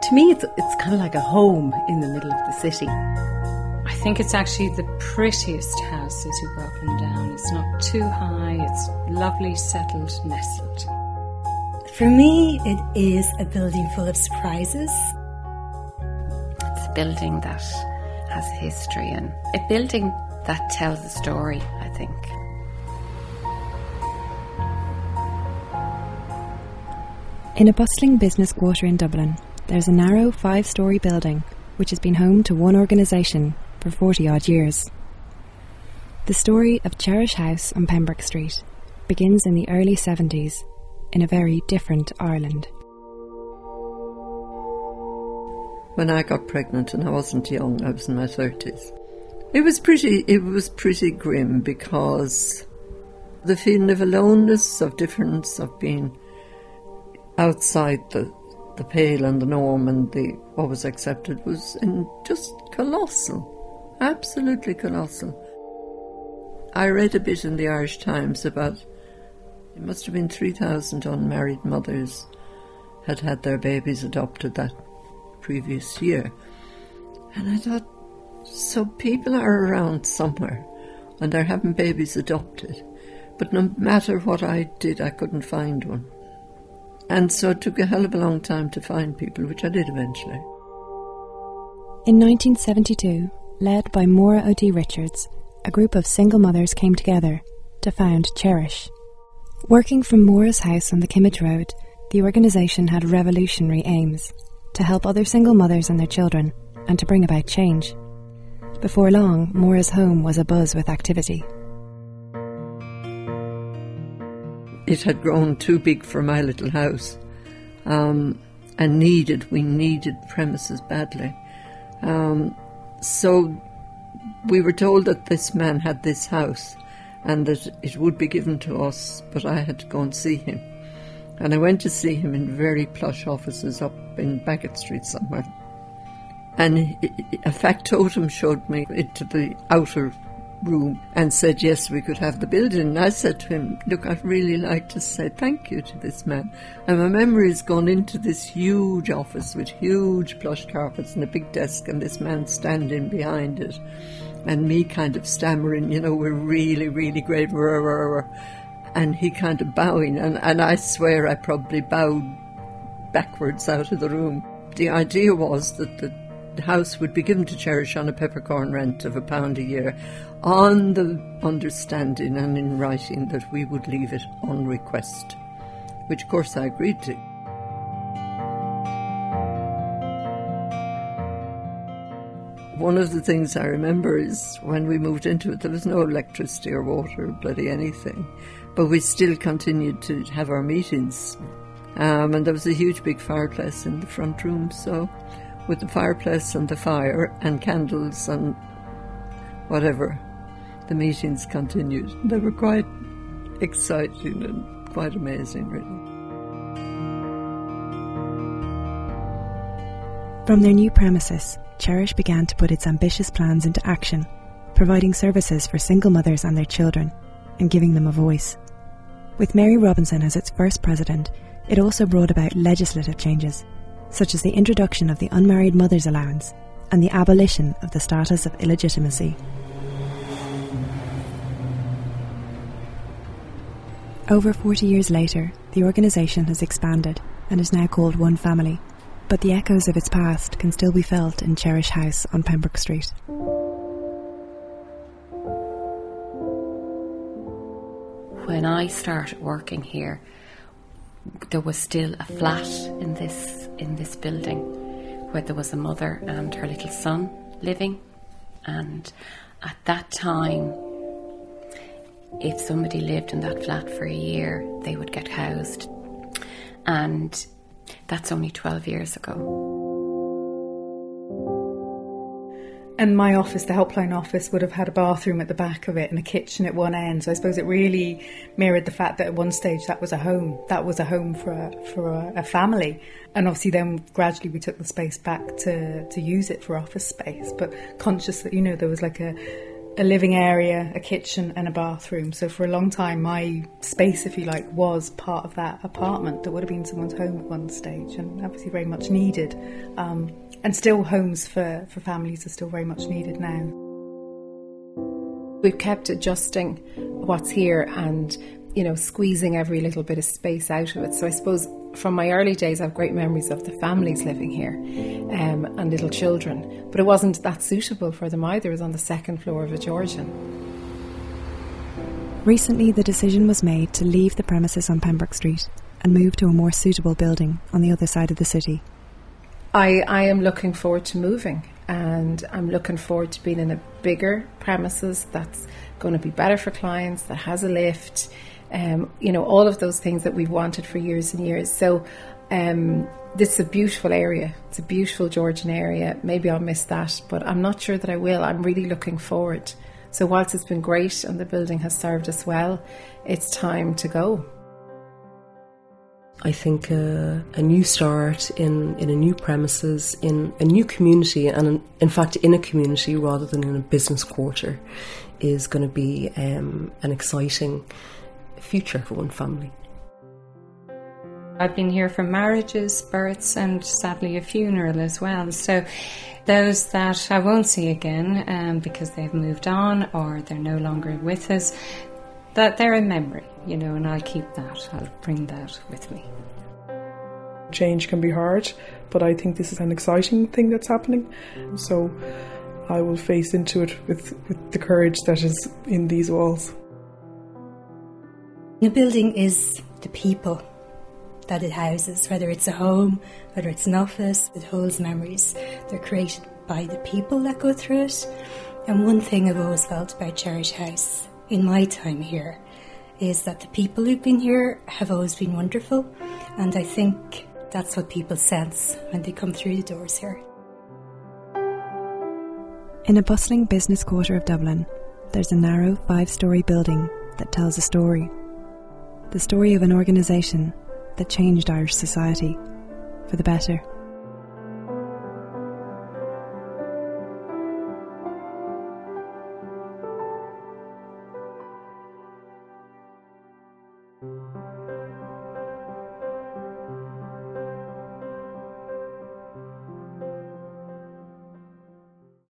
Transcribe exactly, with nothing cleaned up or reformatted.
to me, it's it's kind of like a home in the middle of the city. I think it's actually the prettiest house as you go up and down. It's not too high, it's lovely, settled, nestled. For me, it is a building full of surprises. It's a building that has history and a building that tells a story, I think. In a bustling business quarter in Dublin, there's a narrow five-storey building which has been home to one organisation for forty-odd years. The story of Cherish House on Pembroke Street begins in the early seventies in a very different Ireland. When I got pregnant, and I wasn't young, I was in my thirties, it was pretty, it was pretty grim, because the feeling of aloneness, of difference, of being outside the, the pale and the norm and the what was accepted was in just colossal, absolutely colossal. I read a bit in the Irish Times about, it must have been three thousand unmarried mothers had had their babies adopted that previous year. And I thought, so people are around somewhere and they're having babies adopted. But no matter what I did, I couldn't find one. And so it took a hell of a long time to find people, which I did eventually. In nineteen seventy-two, led by Maura O'D Richards, a group of single mothers came together to found Cherish. Working from Maura's house on the Kimmage Road, the organisation had revolutionary aims to help other single mothers and their children and to bring about change. Before long, Maura's home was abuzz with activity. It had grown too big for my little house, um, and needed, we needed premises badly. Um, so we were told that this man had this house and that it would be given to us, but I had to go and see him. And I went to see him in very plush offices up in Bagot Street somewhere. And a factotum showed me into the outer room and said, yes, we could have the building. And I said to him, look, I'd really like to say thank you to this man. And my memory has gone into this huge office with huge plush carpets and a big desk and this man standing behind it. And me kind of stammering, you know, we're really, really great. And he kind of bowing. And, and I swear I probably bowed backwards out of the room. The idea was that the The house would be given to Cherish on a peppercorn rent of a pound a year, on the understanding and in writing that we would leave it on request, which of course I agreed to. One of the things I remember is when we moved into it, there was no electricity or water or bloody anything, but we still continued to have our meetings, um, and there was a huge big fireplace in the front room, so with the fireplace and the fire and candles and whatever, the meetings continued. They were quite exciting and quite amazing, really. From their new premises, Cherish began to put its ambitious plans into action, providing services for single mothers and their children, and giving them a voice. With Mary Robinson as its first president, it also brought about legislative changes, such as the introduction of the unmarried mother's allowance and the abolition of the status of illegitimacy. Over forty years later, the organisation has expanded and is now called One Family, but the echoes of its past can still be felt in Cherish House on Pembroke Street. When I started working here, there was still a flat in this in this building where there was a mother and her little son living, and at that time, if somebody lived in that flat for a year, they would get housed, and that's only twelve years ago. And my office, the helpline office, would have had a bathroom at the back of it and a kitchen at one end. So I suppose it really mirrored the fact that at one stage that was a home. That was a home for a, for a, a family. And obviously then gradually we took the space back to, to use it for office space. But conscious that, you know, there was like a a living area, a kitchen and a bathroom. So for a long time, my space, if you like, was part of that apartment that would have been someone's home at one stage, and obviously very much needed. Um, and still homes for, for families are still very much needed now. We've kept adjusting what's here and, you know, squeezing every little bit of space out of it. So I suppose from my early days, I have great memories of the families living here um, and little children. But it wasn't that suitable for them either. It was on the second floor of a Georgian. Recently, the decision was made to leave the premises on Pembroke Street and move to a more suitable building on the other side of the city. I, I am looking forward to moving, and I'm looking forward to being in a bigger premises that's going to be better for clients, that has a lift, um, you know, all of those things that we've wanted for years and years. So um, this is a beautiful area. It's a beautiful Georgian area. Maybe I'll miss that, but I'm not sure that I will. I'm really looking forward. So whilst it's been great and the building has served us well, it's time to go. I think uh, a new start in, in a new premises, in a new community, and in, in fact in a community rather than in a business quarter, is going to be um, an exciting future for one family. I've been here for marriages, births and sadly a funeral as well. So those that I won't see again um, because they've moved on or they're no longer with us, that they're a memory, you know, and I'll keep that. I'll bring that with me. Change can be hard, but I think this is an exciting thing that's happening. So I will face into it with, with the courage that is in these walls. The building is the people that it houses, whether it's a home, whether it's an office, it holds memories. They're created by the people that go through it. And one thing I've always felt about Cherish House in my time here is that the people who've been here have always been wonderful, and I think that's what people sense when they come through the doors here. In a bustling business quarter of Dublin, there's a narrow five-storey building that tells a story. The story of an organisation that changed Irish society for the better.